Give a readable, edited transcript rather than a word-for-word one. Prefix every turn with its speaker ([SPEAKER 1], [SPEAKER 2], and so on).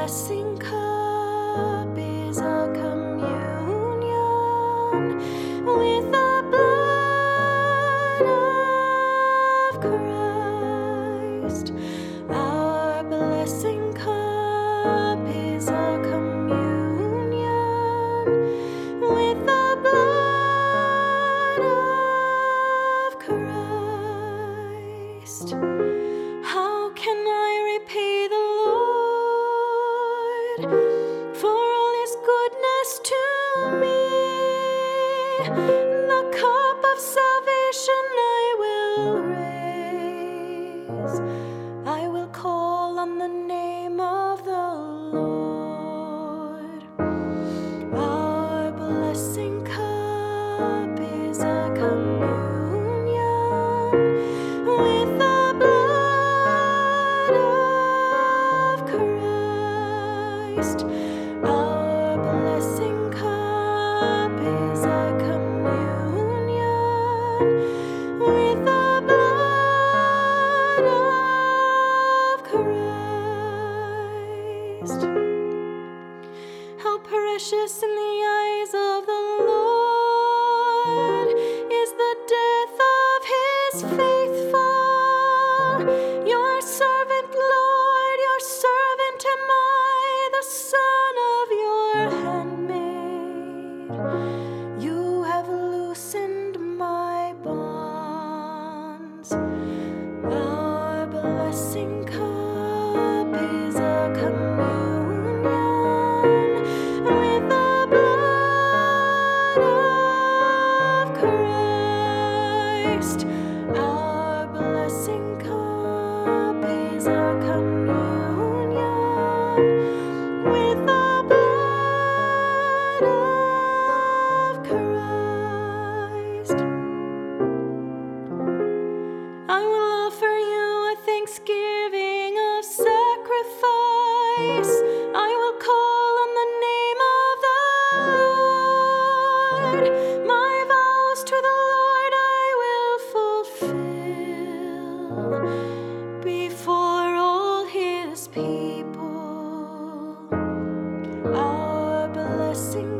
[SPEAKER 1] blessing cup is a communion with the blood of Christ. Our blessing cup is a communion with the blood of Christ. How can I repay the Lord for all His goodness to me? The cup of salvation I will raise. I will call on the name of the Lord. Our blessing cup is a communion with the blood of Christ. Our blessing cup is a communion with the blood of Christ. How precious in the eyes of the Lord is the death of His faithful. Your servant, Lord, your servant am I, the son of your handmaid. You have loosened my bonds. Our blessing cup is a communion with the blood of Christ. Our blessing cup is a communion with the blood of Christ. I will offer you a thanksgiving of sacrifice. I will call on the name of the Lord. My vows to the Lord I will fulfill before all His people. Our blessing